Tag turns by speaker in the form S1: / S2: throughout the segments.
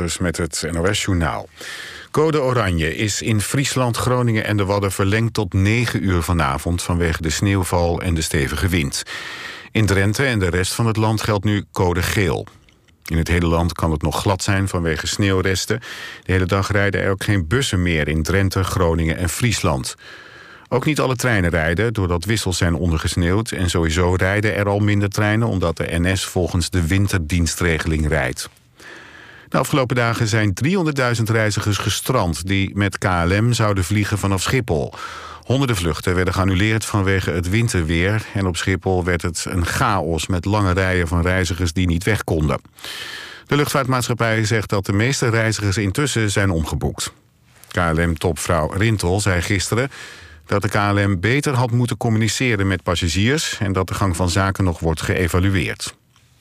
S1: Joris met het NOS-journaal. Code oranje is in Friesland, Groningen en de Wadden verlengd tot 9 uur vanavond vanwege de sneeuwval en de stevige wind. In Drenthe en de rest van het land geldt nu code geel. In het hele land kan het nog glad zijn vanwege sneeuwresten. De hele dag rijden er ook geen bussen meer in Drenthe, Groningen en Friesland. Ook niet alle treinen rijden, doordat wissels zijn ondergesneeuwd. En sowieso rijden er al minder treinen, omdat de NS volgens de winterdienstregeling rijdt. De afgelopen dagen zijn 300.000 reizigers gestrand die met KLM zouden vliegen vanaf Schiphol. Honderden vluchten werden geannuleerd vanwege het winterweer. En op Schiphol werd het een chaos met lange rijen van reizigers die niet weg konden. De luchtvaartmaatschappij zegt dat de meeste reizigers intussen zijn omgeboekt. KLM-topvrouw Rintel zei gisteren dat de KLM beter had moeten communiceren met passagiers en dat de gang van zaken nog wordt geëvalueerd.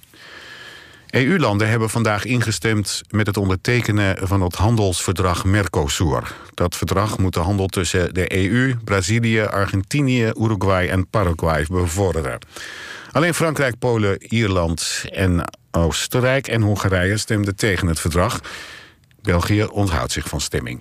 S1: EU-landen hebben vandaag ingestemd met het ondertekenen van het handelsverdrag Mercosur. Dat verdrag moet de handel tussen de EU, Brazilië, Argentinië, Uruguay en Paraguay bevorderen. Alleen Frankrijk, Polen, Ierland en Oostenrijk en Hongarije stemden tegen het verdrag. België onthoudt zich van stemming.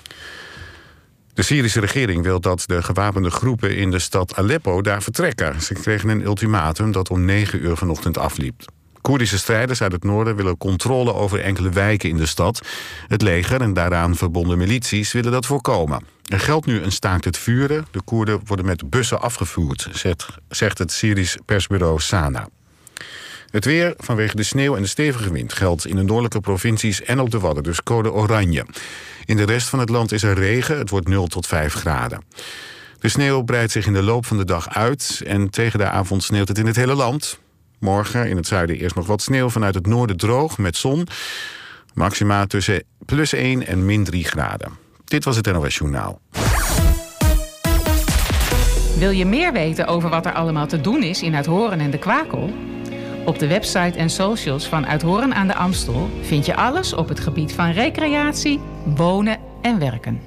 S1: De Syrische regering wil dat de gewapende groepen in de stad Aleppo daar vertrekken. Ze kregen een ultimatum dat om 9 uur vanochtend afliep. Koerdische strijders uit het noorden willen controle over enkele wijken in de stad. Het leger en daaraan verbonden milities willen dat voorkomen. Er geldt nu een staakt het vuren. De Koerden worden met bussen afgevoerd, zegt het Syrisch persbureau Sana. Het weer vanwege de sneeuw en de stevige wind geldt in de noordelijke provincies en op de Wadden, dus code oranje. In de rest van het land is er regen, het wordt 0 tot 5 graden. De sneeuw breidt zich in de loop van de dag uit en tegen de avond sneeuwt het in het hele land. Morgen in het zuiden eerst nog wat sneeuw, vanuit het noorden droog met zon. Maxima tussen +1 en -3 graden. Dit was het NOS Journaal.
S2: Wil je meer weten over wat er allemaal te doen is in Uithoren en de Kwakel? Op de website en socials van Uithoren aan de Amstel vind je alles op het gebied van recreatie, wonen en werken.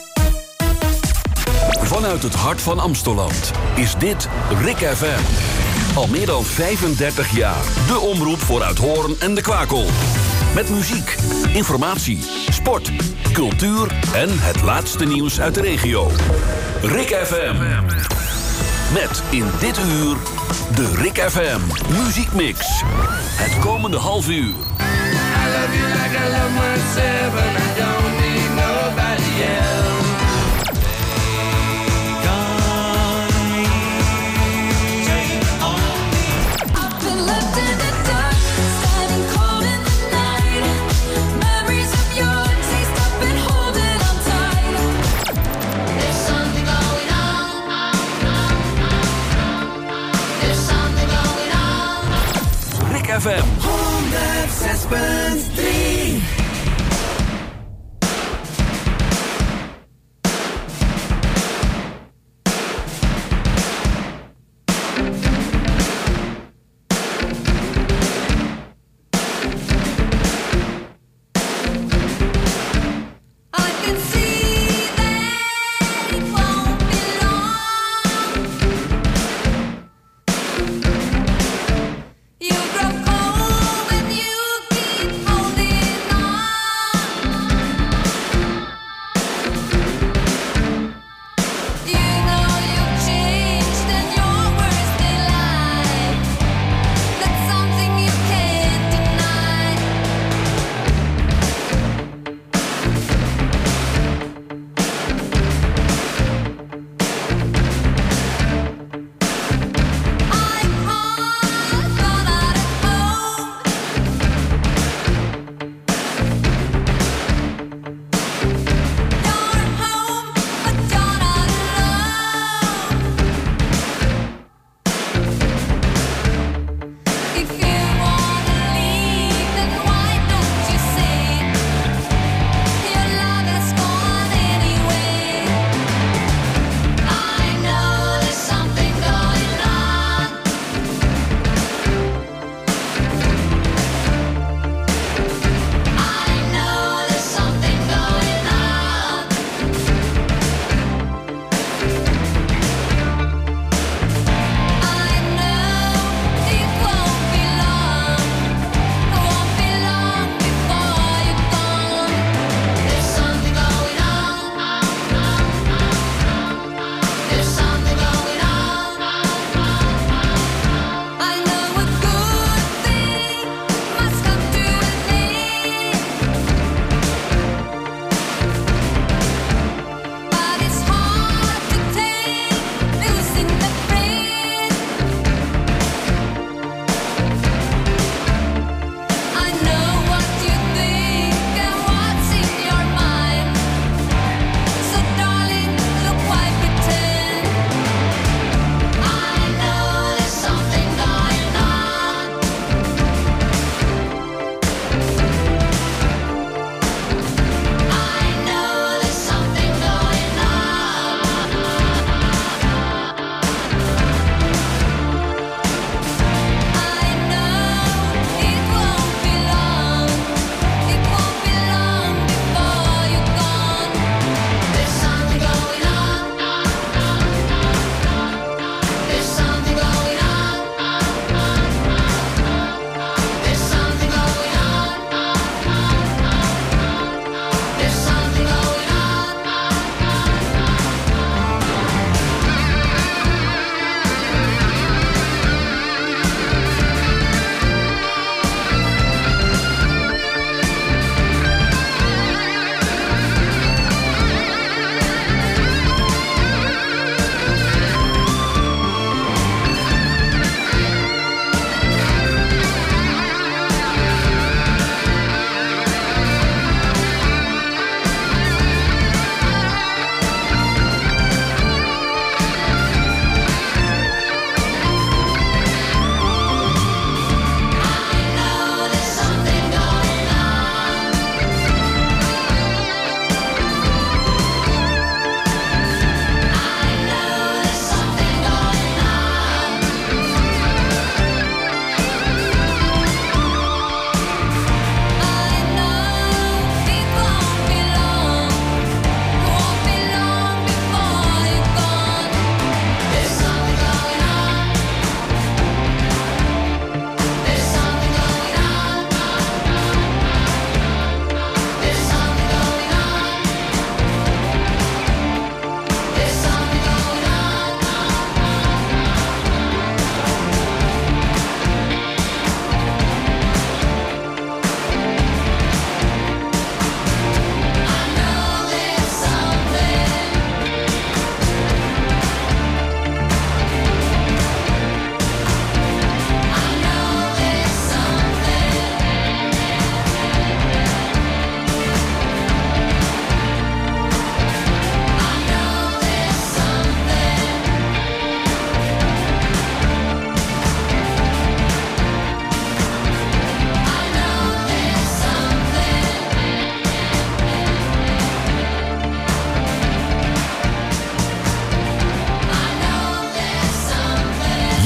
S3: Vanuit het hart van Amstelland is dit RIK FM. Al meer dan 35 jaar. De omroep voor Uithoren en de Kwakel. Met muziek, informatie, sport, cultuur en het laatste nieuws uit de regio. RIK FM. Met in dit uur de RIK FM Muziekmix. Het komende half uur.
S4: I love you like I love myself and I don't need nobody else.
S3: FM.
S4: 106.9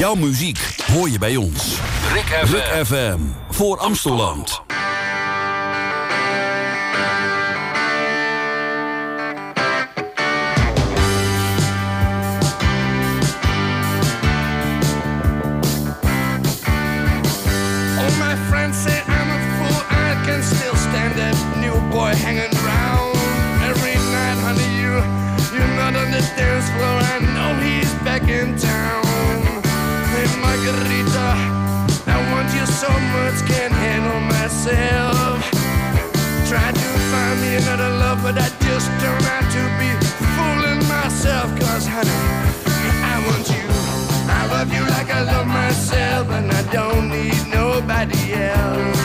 S3: Jouw muziek hoor je bij ons. Rick FM voor Amstelland.
S4: Hanging around every night, honey, you're not on the dance floor. I know he's back in town. Hey, Margarita, I want you so much, can't handle myself. Try to find me another love, but I just turned out to be fooling myself. Cause, honey, I want you. I love you like I love myself, and I don't need nobody else.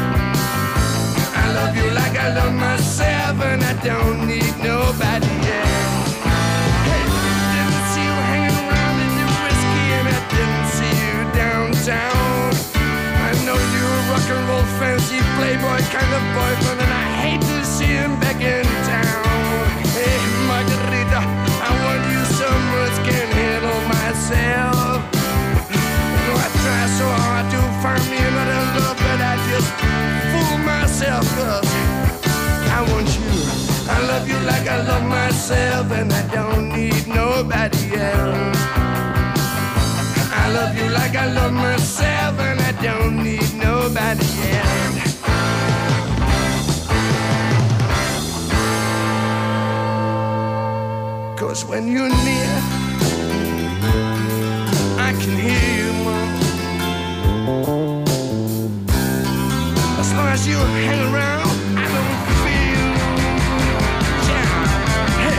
S4: I love you like I love myself, and I don't need nobody else. Hey, didn't see you hanging around in your whiskey, and I didn't see you downtown. I know you're a rock and roll fancy playboy kind of boyfriend, and I hate to see him back in town. Hey, Margarita, I want you so much, can't handle myself. No, I try so hard to find me another love, but I just fool myself. Cause I want you. I love you like I love myself, and I don't need nobody else. I love you like I love myself, and I don't need nobody else. Cause when you're near, I can hear you, Mom. As long as you hang around, I don't feel down. Hey.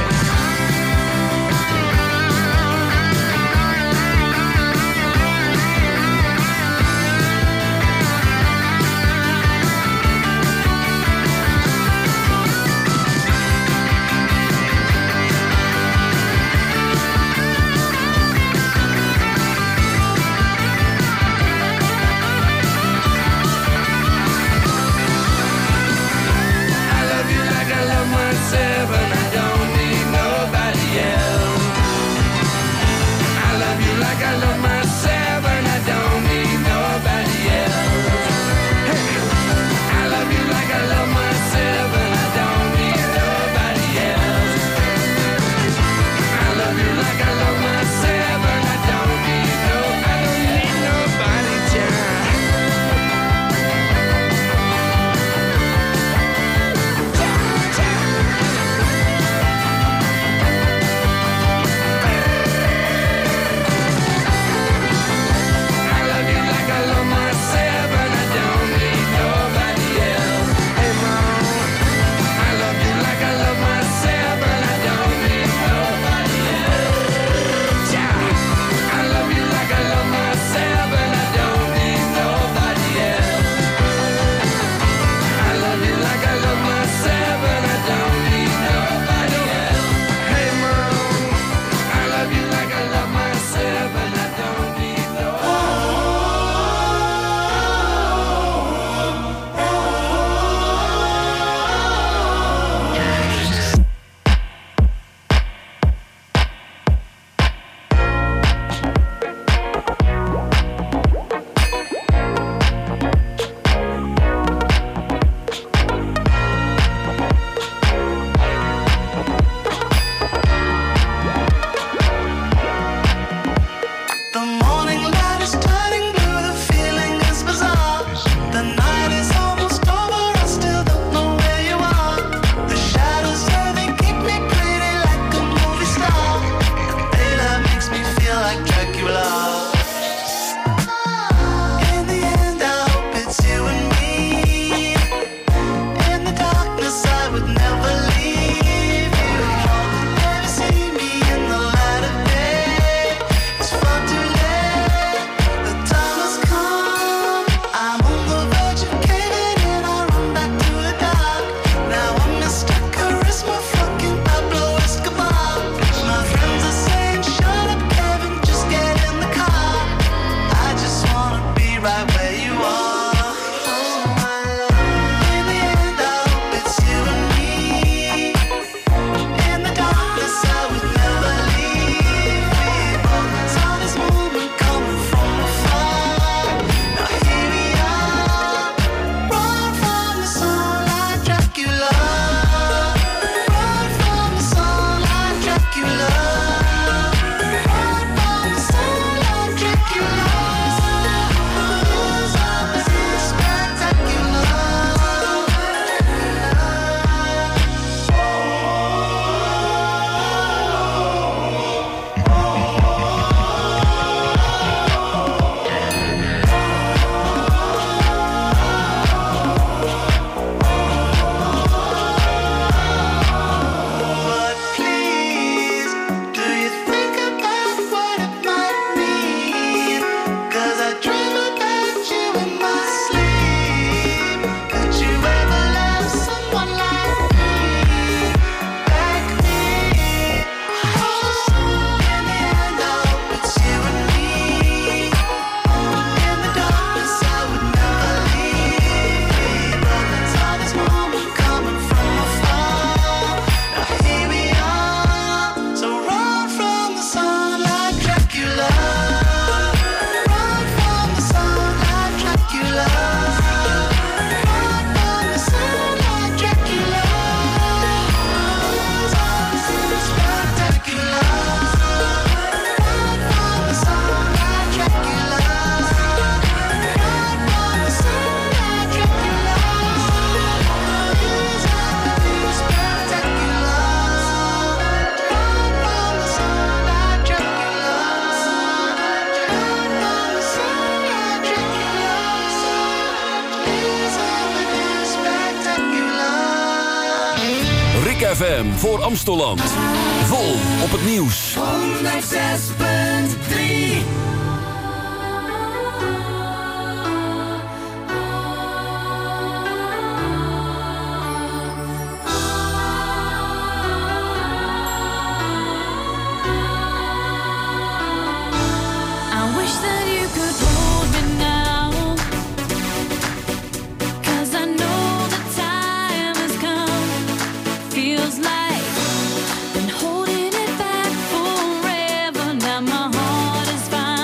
S3: Rick FM voor Amstelland. Vol op het nieuws.
S5: 106.3.
S6: Holding it back forever. Now my heart is fine.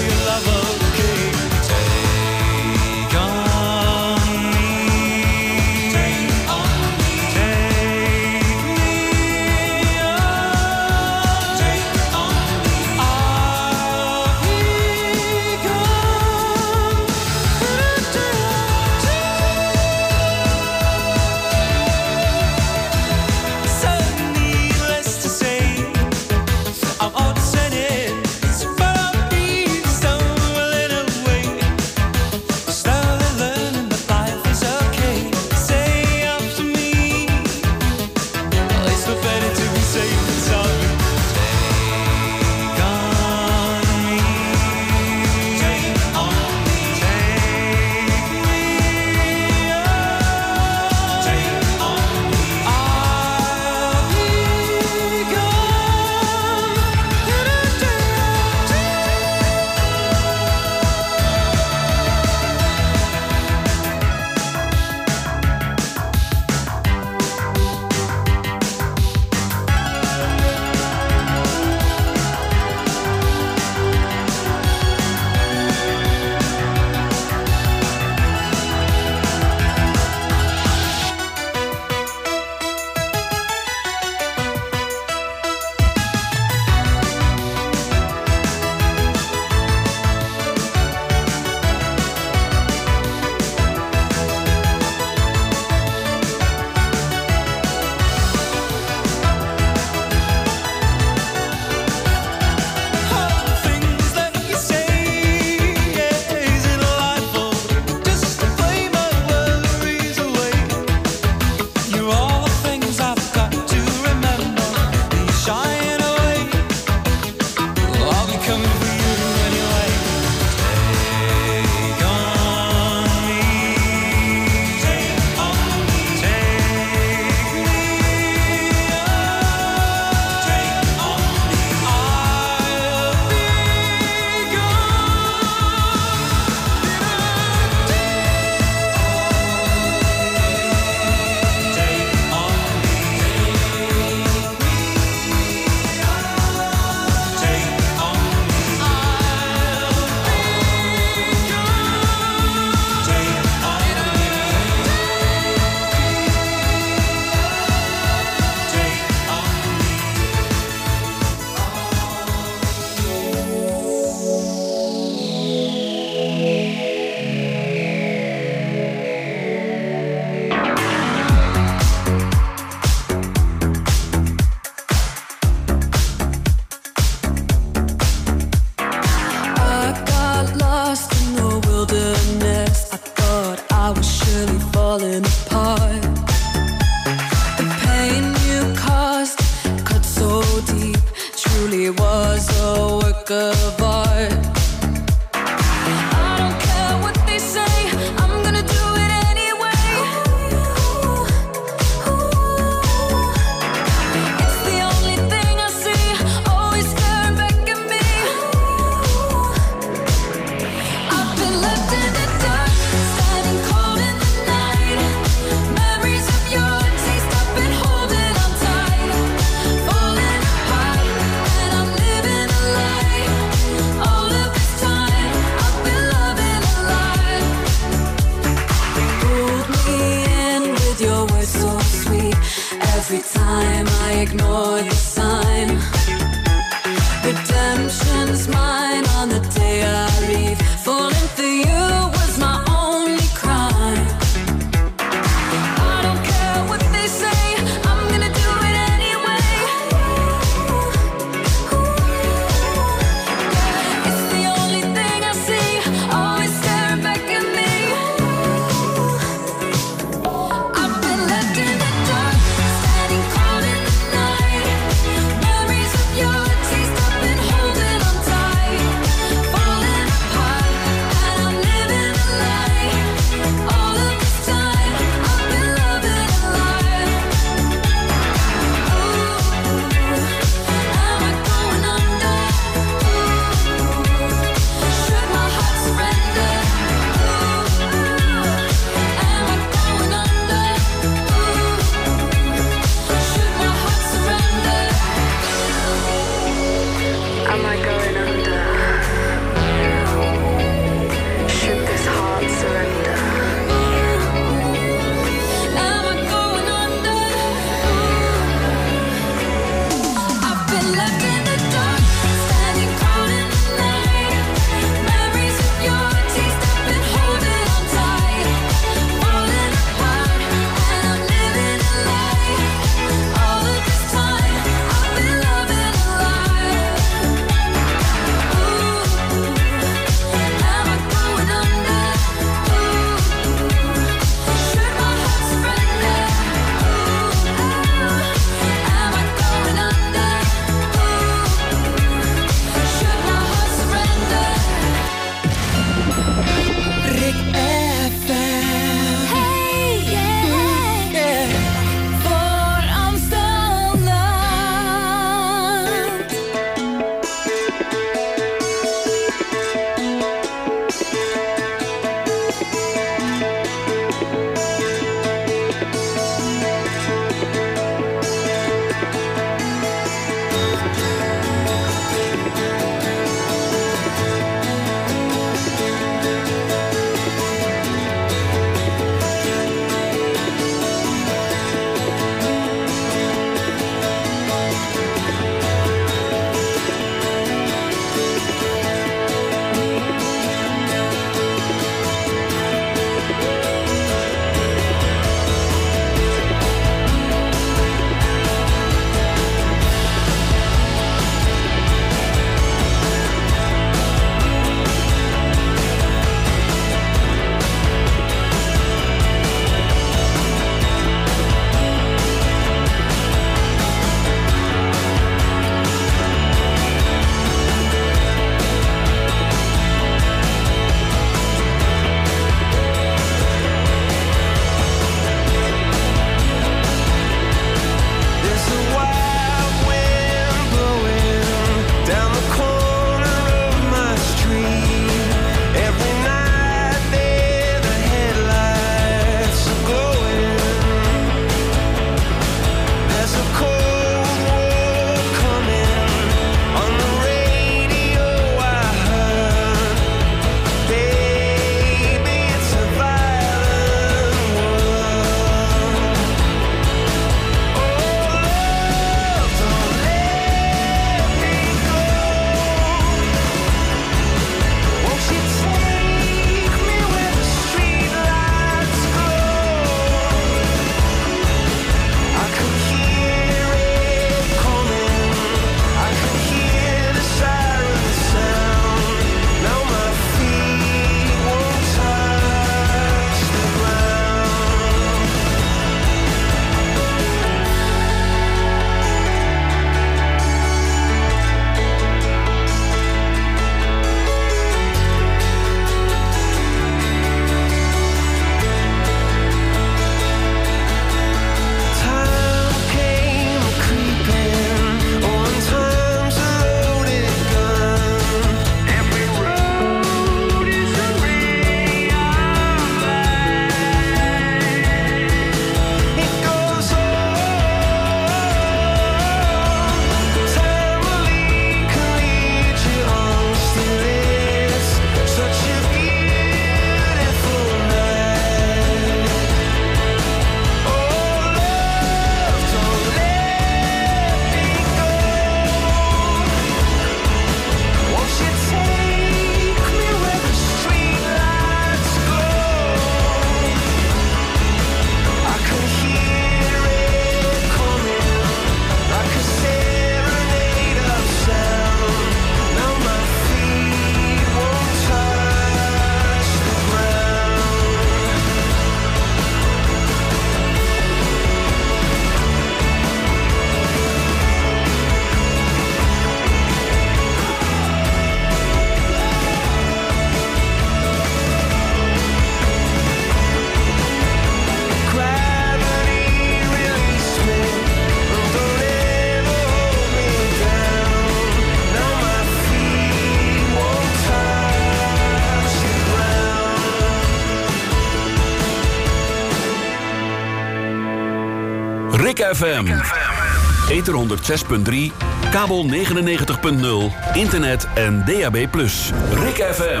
S3: Rick FM. Ether 106.3, kabel 99.0, internet en DAB+. Rick FM.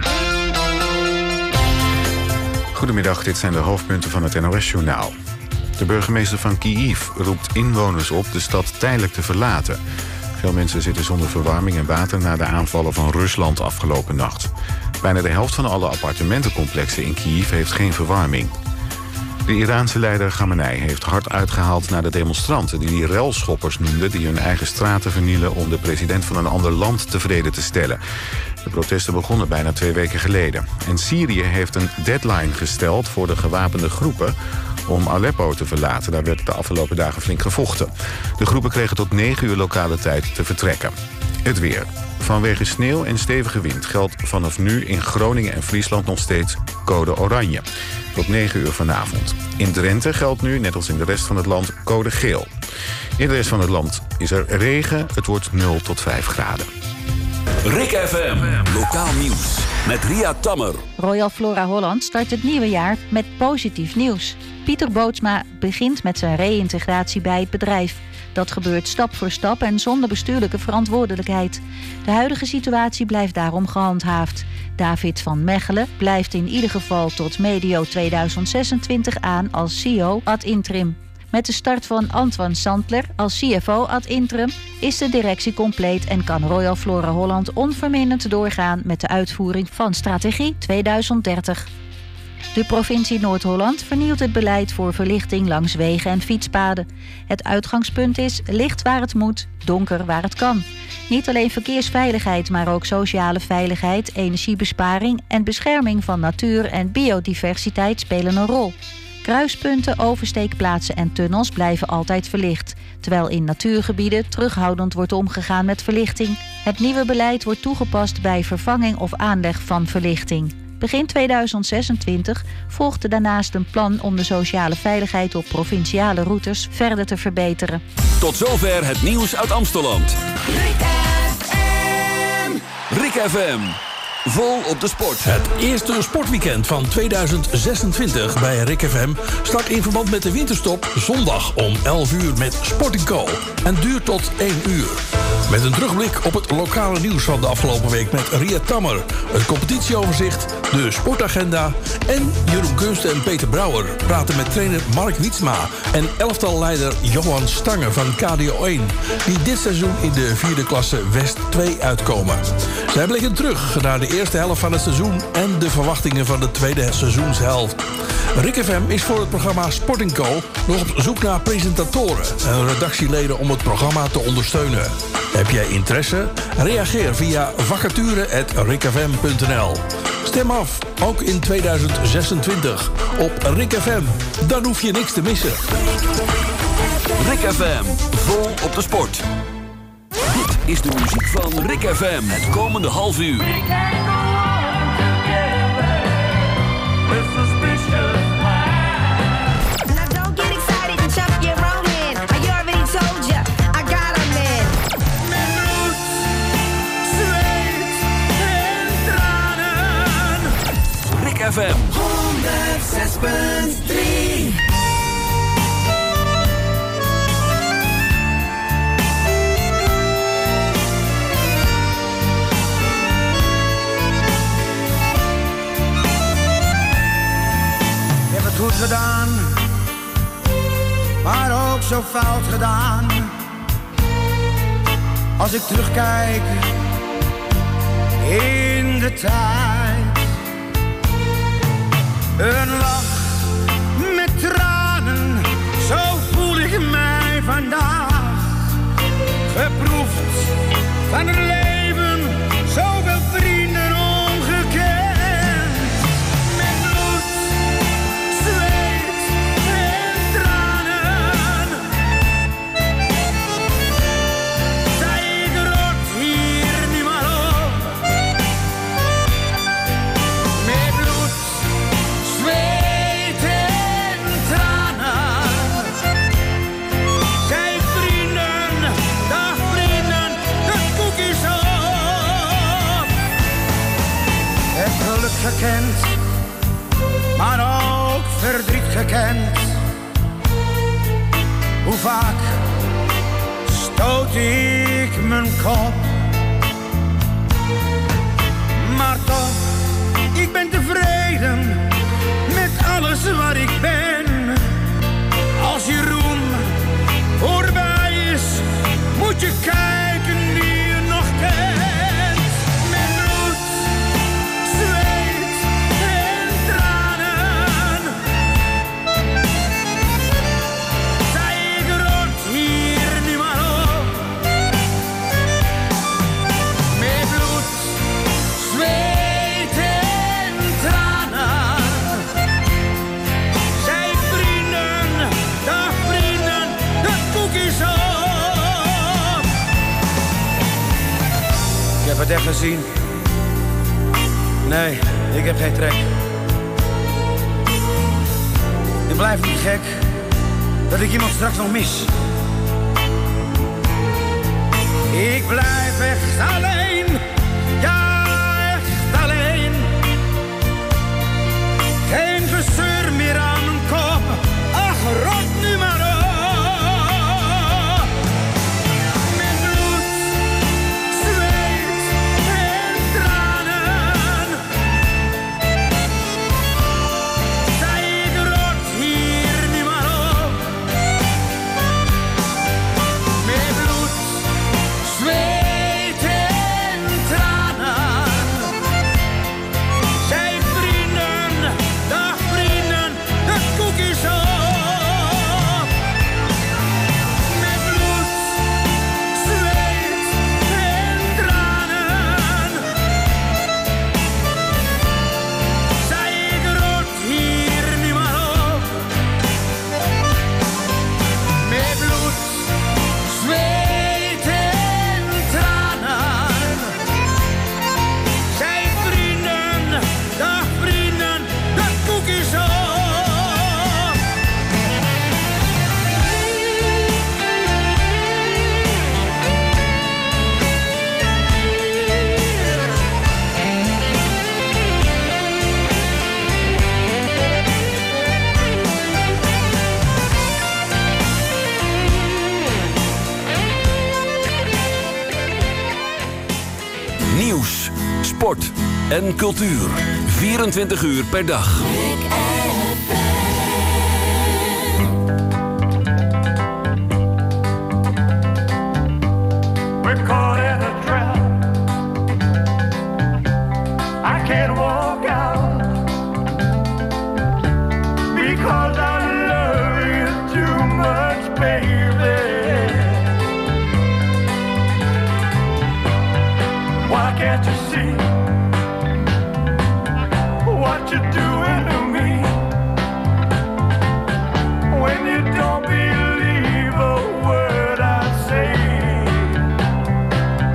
S1: Goedemiddag, dit zijn de hoofdpunten van het NOS-journaal. De burgemeester van Kyiv roept inwoners op de stad tijdelijk te verlaten. Veel mensen zitten zonder verwarming en water na de aanvallen van Rusland afgelopen nacht. Bijna de helft van alle appartementencomplexen in Kyiv heeft geen verwarming. De Iraanse leider Khamenei heeft hard uitgehaald naar de demonstranten die relschoppers noemden, die hun eigen straten vernielen om de president van een ander land tevreden te stellen. De protesten begonnen bijna 2 weken geleden. En Syrië heeft een deadline gesteld voor de gewapende groepen om Aleppo te verlaten. Daar werd de afgelopen dagen flink gevochten. De groepen kregen tot 9 uur lokale tijd te vertrekken. Het weer. Vanwege sneeuw en stevige wind geldt vanaf nu in Groningen en Friesland nog steeds code oranje. Tot 9 uur vanavond. In Drenthe geldt nu, net als in de rest van het land, code geel. In de rest van het land is er regen. Het wordt 0 tot 5 graden.
S3: Rick FM, lokaal nieuws met Ria Tammer.
S5: Royal Flora Holland start het nieuwe jaar met positief nieuws. Pieter Bootsma begint met zijn reïntegratie bij het bedrijf. Dat gebeurt stap voor stap en zonder bestuurlijke verantwoordelijkheid. De huidige situatie blijft daarom gehandhaafd. David van Mechelen blijft in ieder geval tot medio 2026 aan als CEO ad interim. Met de start van Antoine Sandler als CFO ad interim is de directie compleet en kan Royal Flora Holland onverminderd doorgaan met de uitvoering van strategie 2030. De provincie Noord-Holland vernieuwt het beleid voor verlichting langs wegen en fietspaden. Het uitgangspunt is licht waar het moet, donker waar het kan. Niet alleen verkeersveiligheid, maar ook sociale veiligheid, energiebesparing en bescherming van natuur en biodiversiteit spelen een rol. Kruispunten, oversteekplaatsen en tunnels blijven altijd verlicht, terwijl in natuurgebieden terughoudend wordt omgegaan met verlichting. Het nieuwe beleid wordt toegepast bij vervanging of aanleg van verlichting. Begin 2026 volgde daarnaast een plan om de sociale veiligheid op provinciale routes verder te verbeteren.
S3: Tot zover het nieuws uit Amsteland. Rick FM. Vol op de sport.
S6: Het eerste sportweekend van 2026 bij Rick FM start in verband met de winterstop zondag om 11 uur met Sport & Co. En duurt tot 1 uur. Met een terugblik op het lokale nieuws van de afgelopen week met Ria Tammer, het competitieoverzicht, de sportagenda en Jeroen Kunsten en Peter Brouwer praten met trainer Mark Wietsma en elftalleider Johan Stange van KDO 1, die dit seizoen in de 4e klasse West 2 uitkomen. Zij blikken terug naar de eerste helft van het seizoen en de verwachtingen van de tweede seizoenshelft. Rick FM is voor het programma Sport & Co. nog op zoek naar presentatoren en redactieleden om het programma te ondersteunen. Heb jij interesse? Reageer via vacature@rickfm.nl. Stem af, ook in 2026, op Rick FM. Dan hoef je niks te missen.
S3: Rick FM, vol op de sport. Dit is de muziek van Rick FM. Het komende half uur. Rick FM 106.3.
S7: Goed gedaan, maar ook zo fout gedaan. Als ik terugkijk in de tijd, een lach met tranen, zo voel ik mij vandaag. Geproefd van het leven, zoveel vrienden omgekend. Gekend, maar ook verdriet gekend. Hoe vaak stoot ik mijn kop? Maar toch, ik ben tevreden met alles wat ik ben. Als je roem voorbij is, moet je kijken wie je nog kent. Met bloed, zweet en tranen zij ik rot hier nu maar op. Met bloed, zweet en tranen zij ik vrienden, dag vrienden, de koekjes op. Ik heb het echt gezien. Nee, ik heb geen trek. Ik blijf niet gek dat ik iemand straks nog mis. Ik blijf echt alleen, ja echt alleen. Geen gezeur meer aan mijn kop, ach rot nu maar op. Met bloed, zweet en tranen zij ik rot hier nu maar op. Met bloed, zweet en tranen zij ik vrienden, dag vrienden, de koekjes op. Met bloed, zweet en tranen zij ik rot hier nu maar op. Met bloed, zweet en tranen zij ik vrienden, dag vrienden, de koekjes op.
S3: Nieuws, sport en cultuur. 24 uur per dag.
S8: We're caught in a trap. I can't walk out because I love you too much, baby. Why can't you see what you're doing to me? When you don't believe a word I say,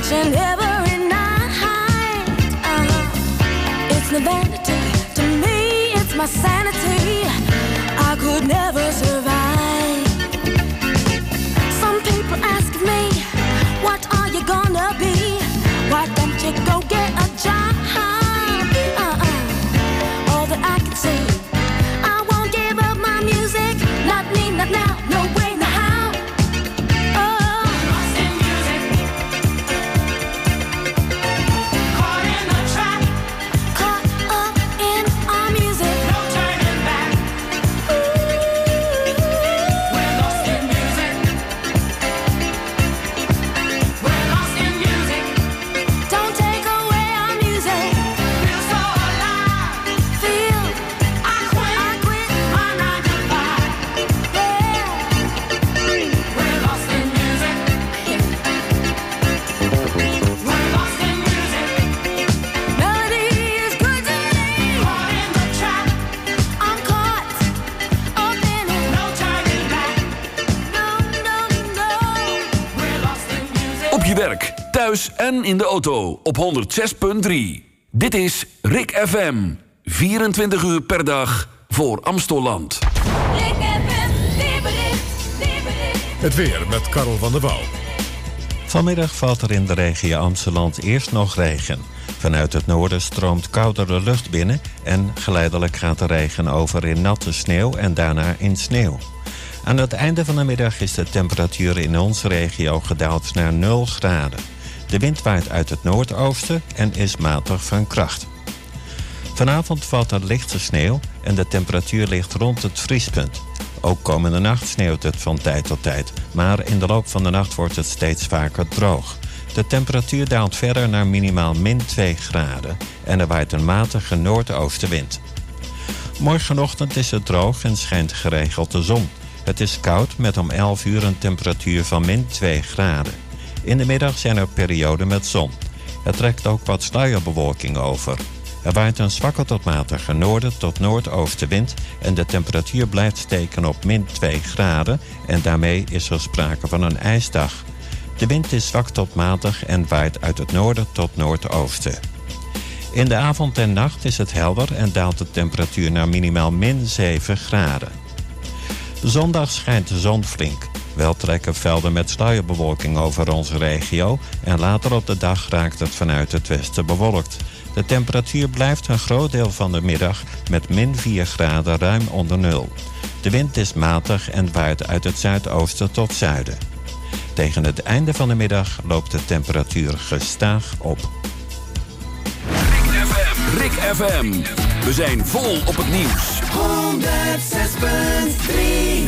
S9: each and every night. It's no vanity to me, it's my sanity. I could never survive. Some people ask me, what are you gonna be? Why don't you go get a job? All that I can say, I won't give up my music. Not me, not now, no way, no how. Lost in music, caught in the trap, caught up in our music. No turning back. We're lost in music. We're lost in music. Don't take away our music. Feel so alive. Feel I quit my 9 to 5. Yeah. We're lost in music. We're lost in music. Melody is good to me. Caught in the trap. I'm caught up in it. No turning back. No, no, no. We're lost in music.
S3: Op je werk, thuis en in de auto op 106.3. Dit is Rick FM. 24 uur per dag voor Amstelland.
S10: Het weer met Karel van der Wouw.
S11: Vanmiddag valt er in de regio Amsterdam eerst nog regen. Vanuit het noorden stroomt koudere lucht binnen en geleidelijk gaat de regen over in natte sneeuw en daarna in sneeuw. Aan het einde van de middag is de temperatuur in onze regio gedaald naar 0 graden. De wind waait uit het noordoosten en is matig van kracht. Vanavond valt er lichte sneeuw en de temperatuur ligt rond het vriespunt. Ook komende nacht sneeuwt het van tijd tot tijd, maar in de loop van de nacht wordt het steeds vaker droog. De temperatuur daalt verder naar minimaal -2 graden en er waait een matige noordoostenwind. Morgenochtend is het droog en schijnt geregeld de zon. Het is koud met om 11 uur een temperatuur van -2 graden. In de middag zijn er perioden met zon. Er trekt ook wat sluierbewolking over. Er waait een zwakke tot matige noorden tot noordoostenwind en de temperatuur blijft steken op -2 graden en daarmee is er sprake van een ijsdag. De wind is zwak tot matig en waait uit het noorden tot noordoosten. In de avond en nacht is het helder en daalt de temperatuur naar minimaal -7 graden. Zondag schijnt de zon flink. Wel trekken velden met sluierbewolking over onze regio en later op de dag raakt het vanuit het westen bewolkt. De temperatuur blijft een groot deel van de middag met -4 graden ruim onder nul. De wind is matig en waait uit het zuidoosten tot zuiden. Tegen het einde van de middag loopt de temperatuur gestaag op.
S3: Rick FM. We zijn vol op het nieuws.
S9: 106.3.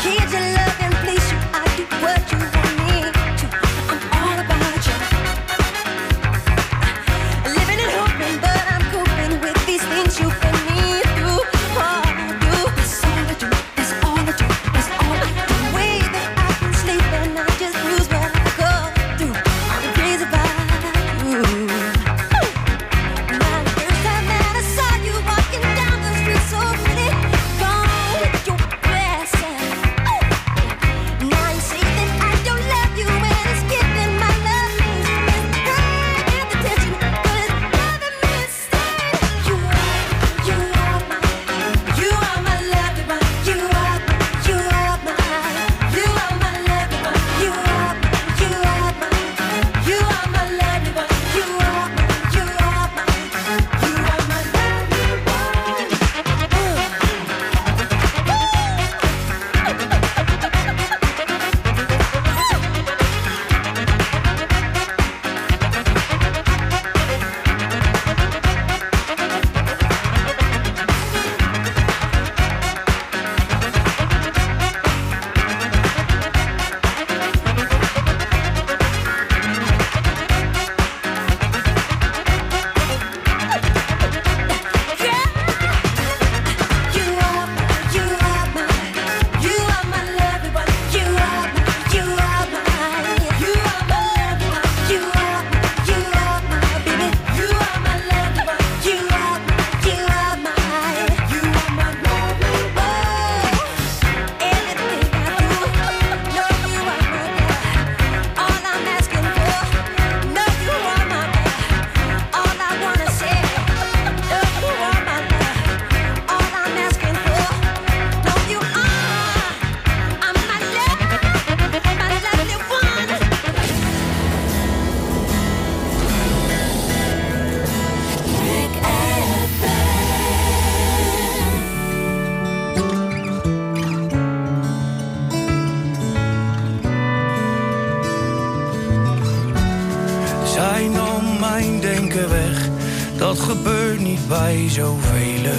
S12: Dat gebeurt niet bij zoveel.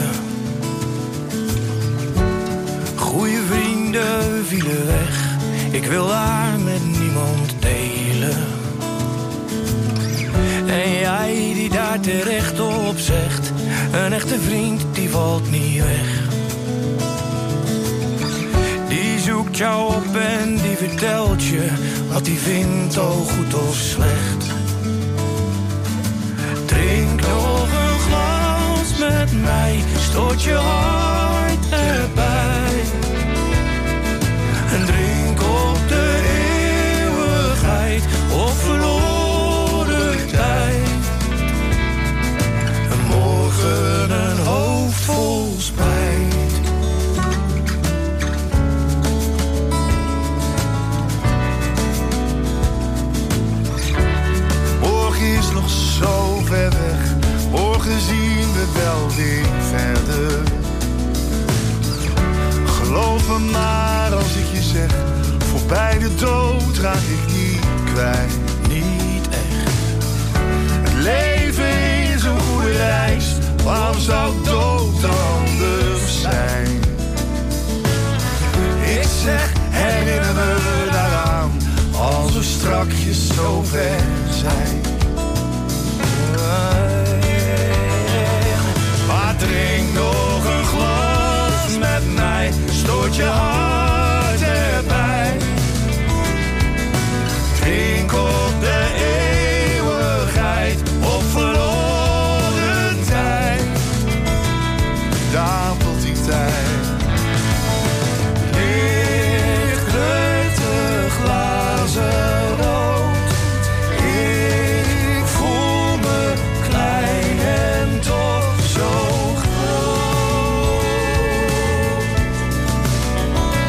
S12: Goeie vrienden vielen weg. Ik wil haar met niemand delen. En jij die daar terecht op zegt, een echte vriend die valt niet weg. Die zoekt jou op en die vertelt je wat hij vindt, oh goed of slecht. Drink nog een glas met mij, stoot je hart erbij. En drink op de eeuwigheid of verloren tijd. En morgen een hoofd vol spijt.
S13: Morgen is nog zo ver weg, morgen zien we wel weer verder. Geloof me maar als ik je zeg, voorbij de dood raak ik niet kwijt. Niet echt. Het leven is een goede reis, waarom zou dood anders zijn? Ik zeg, herinner me daaraan, als we strakjes zo ver zijn. Maar drink nog een glas met mij, stoot je hart erbij. Drink op de eeuwigheid of verloren tijd. Daalt die tijd. Licht kleurt de glazen rood. Ik voel me klein en toch zo groot.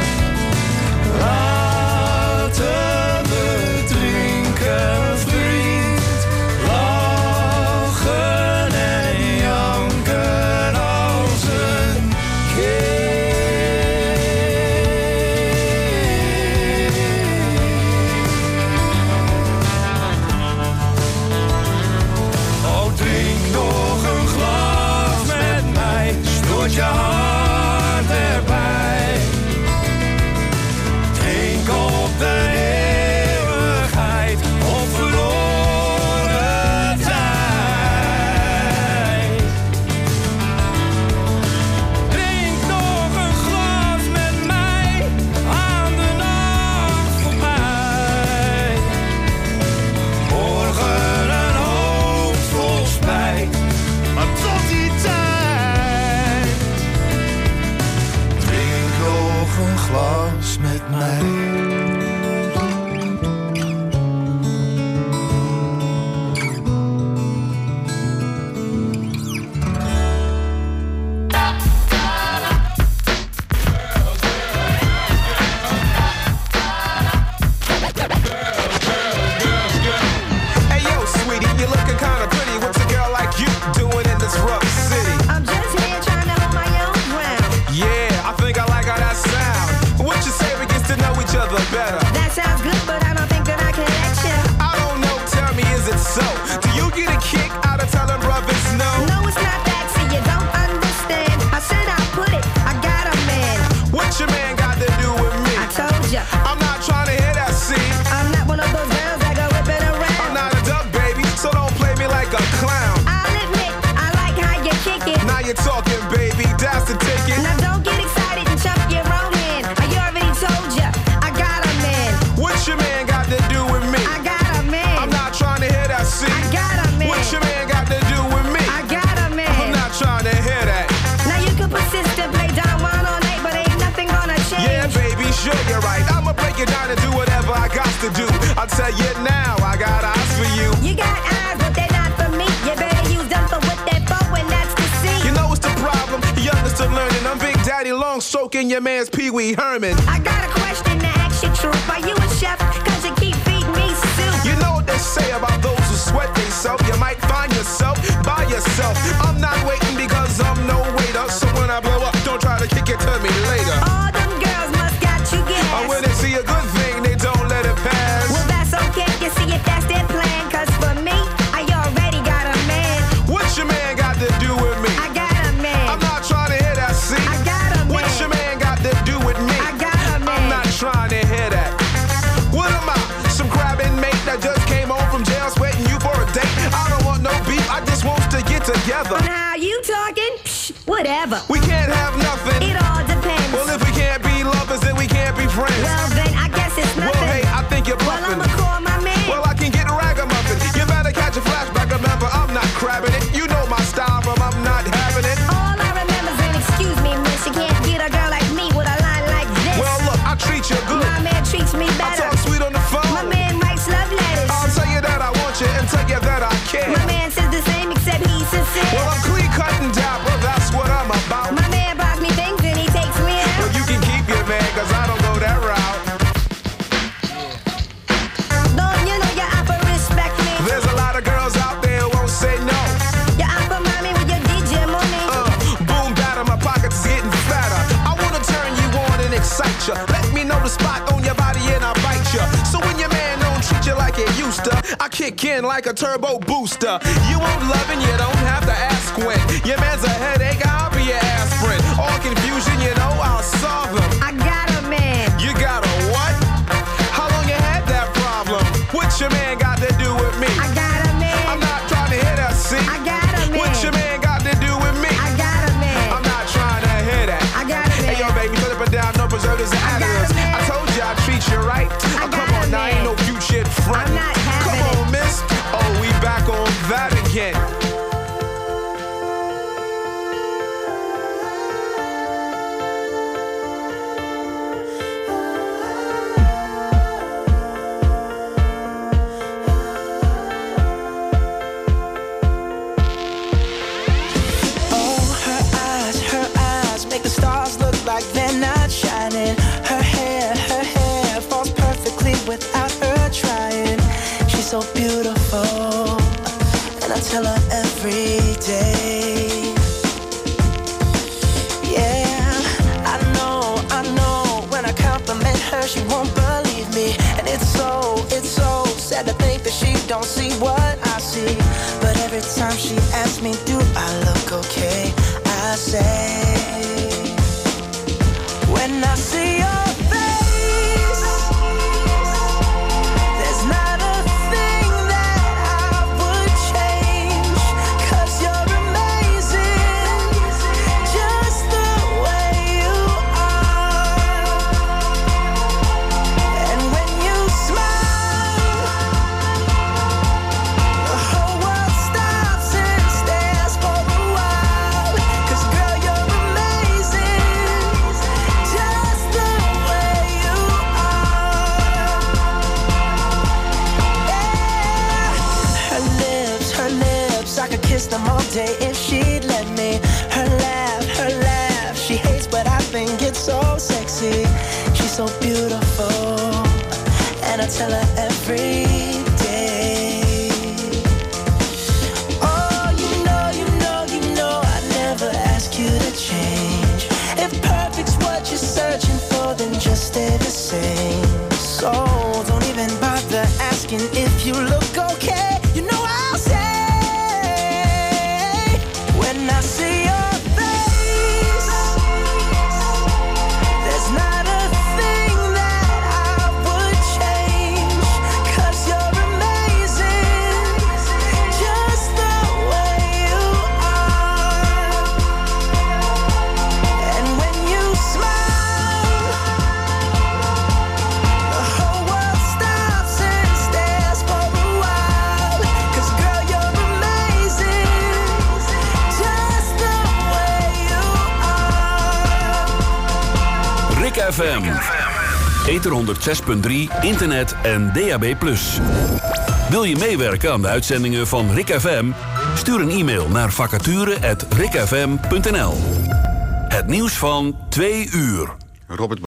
S13: was met mij.
S14: Better. That sounds good, but I don't think that I can let you.
S13: I don't know, tell me, is it so? Do you get a kick out of telling brothers no?
S14: No, it's not that, see, you don't understand. I said I'll put it, I got a man.
S13: What your man got to do with me?
S14: I told ya.
S13: I'm not trying to hear that, see?
S14: I'm not one of those girls that go whipping around.
S13: I'm not a duck, baby, so don't play me like a clown.
S14: I'll admit, I like how you kick it.
S13: Now you're talking, baby, that's the ticket.
S14: Now don't get excited and jump your own hand. I already told ya.
S13: What your man got to do with me?
S14: I got a man.
S13: I'm not trying to hear that, see?
S14: I got a man.
S13: What your man got to do with me?
S14: I got a man.
S13: I'm not trying to hear that.
S14: Now you can persist and play Don Juan all night, but ain't nothing gonna change.
S13: Yeah, baby, sure you're right. I'ma break it down and do whatever I got to do. I'll tell you now, I got eyes for you.
S14: You got eyes, but they're not for me. You better use them for what they're for, and that's to see.
S13: You know what's the problem? Young is still learning. I'm Big Daddy Long stroking your man's Pee Wee Herman.
S14: I got a question to ask you, truth. Are you a chef? Cause you keep feeding me soup.
S13: You know what they say about those who sweat themselves. You might find yourself by yourself. I'm not waiting because I'm no waiter. So when I blow up, don't try to kick it to me later.
S14: All them girls must got you gas.
S13: Or when they see a good thing, they don't let it pass.
S14: Well, that's okay. You see if that's their plan. Cause for me, I already got a man.
S13: What your man got to do with me?
S14: I got a man.
S13: I'm not trying to hear that, see?
S14: I got a man.
S13: What your man got to do with me?
S14: I got a man.
S13: I'm not trying to hear that. What am I? Some crabbing mate that just came home from jail sweating you for a date? I don't want no beef, I just want to get together.
S14: And how you talking? Psh, whatever.
S13: We can't have nothing.
S14: It all depends.
S13: Well, if we can't be lovers, then we can't be friends.
S14: Well, then I guess it's nothing.
S13: Well, hey, I think you're bluffing.
S14: Well, I'ma call my man.
S13: Well, I can get ragamuffin. You better catch a flashback, remember, I'm not crabbing it. You know my style from I'm not having it.
S14: All I remember's an excuse me, miss. You can't get a girl like me with a line like this.
S13: Well, look, I treat you good.
S14: My man treats me better.
S13: I talk sweet on the phone.
S14: My man writes love letters.
S13: I'll tell you that I want you and tell you that I care.
S14: My man says the same except he's sincere.
S13: Well, I'm clean cut and dapper, that's what I'm about.
S14: My man buys me things and he takes me out.
S13: Well, you can keep your man, cause I don't go that route.
S14: Don't you know you have to respect me?
S13: There's a lot of girls out there who won't say no.
S14: You have to mommy with your DJ money.
S13: Boom, batter, my pockets is getting fatter. I wanna turn you on and excite you. Let me know the spot on your body and I'll bite you. So when your man don't treat you like it used to, I kick in like a turbo booster. You won't love and you don't have to ask when. Your man's a headache, I'll be your aspirin. All confusion, you know I'll solve them.
S14: I got a man.
S13: You got a what? How long you had that problem? What your man got to do with me?
S14: I got a man.
S13: I'm not trying to hear that, see?
S14: I got a man.
S13: What your man got to do with me?
S14: I got a man.
S13: I'm not trying to hear that.
S14: I got a man.
S13: Hey, yo, baby, put it up and down, no preservatives and additives. I told you I'd treat you right. Oh, come on, now ain't no cute shit front.
S14: I'm not having
S13: Come on, miss. Oh, we back on that again.
S12: Like they're not shining. Her hair falls perfectly without her trying. She's so beautiful, and I tell her every day. Yeah, I know. When I compliment her, she won't believe me, and it's so sad to think that she don't see what I see. But every time she asks me, do I look okay? I say. When I see your face, there's not a thing that I would change. 'Cause you're amazing, just the way you are. And when you smile, the whole world stops and stares for a while. 'Cause girl, you're amazing. Just the them all day if she'd let me. Her laugh, she hates but I think it's so sexy. She's so beautiful, and I tell her every day. Oh, you know, I never ask you to change. If perfect's what you're searching for, then just stay the same. So don't even bother asking if you look okay. You know I'll say when I see your face, there's not a thing that I would change. 'Cause you're amazing, just the way you are. And when you smile, the whole world stops and stares for a while. 'Cause girl, you're amazing, just the way you are.
S3: Rick FM. Ether 106.3, internet en DAB+. Wil je meewerken aan de uitzendingen van Rick FM? Stuur een e-mail naar vacature@rickfm.nl. Het nieuws van 2 uur.
S1: Robert